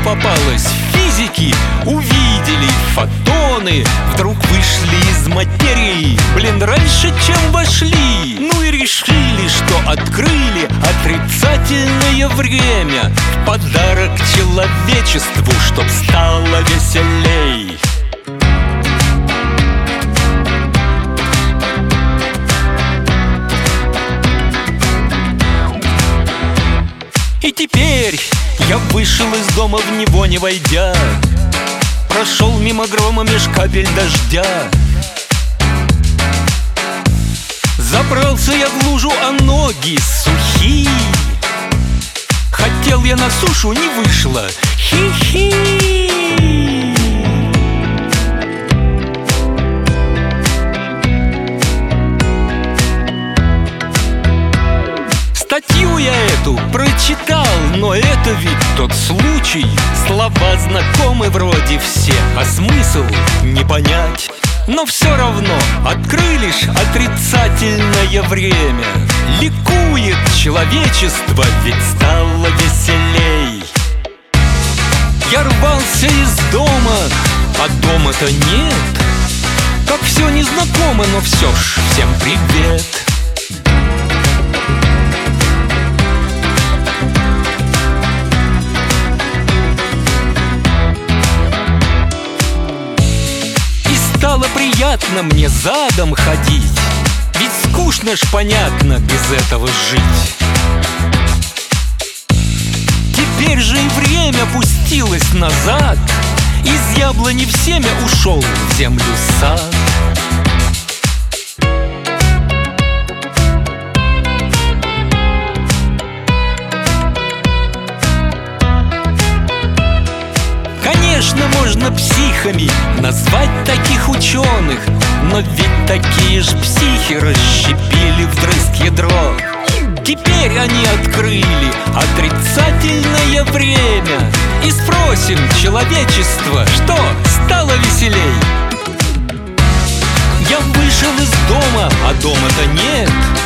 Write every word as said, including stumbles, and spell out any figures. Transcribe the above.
попалась физики, увидели фотоны, вдруг вышли из материи, блин, раньше, чем вошли. Ну и решили, что открыли отрицательное время в подарок человечеству, чтоб стало веселей. И теперь я вышел из дома, в него не войдя, прошел мимо грома меж капель дождя. Забрался я в лужу, а ноги сухие. Хотел я на сушу, не вышло. Хи-хи. Статью я эту прочитал, но это ведь тот случай. Слова знакомы вроде все, а смысл не понять. Но все равно открыли ж отрицательное время. Ликует человечество, ведь стало веселей. Я рвался из дома, а дома-то нет. Как все незнакомо, но все ж всем привет. Стало приятно мне задом ходить, ведь скучно ж, понятно, без этого жить. Теперь же и время пустилось назад, из яблони в семя ушел в землю сад. Конечно, можно психами назвать таких ученых, но ведь такие ж психи расщепили вдрызг ядро. Теперь они открыли отрицательное время. И спросим человечество, что стало веселей? Я вышел из дома, а дома-то нет.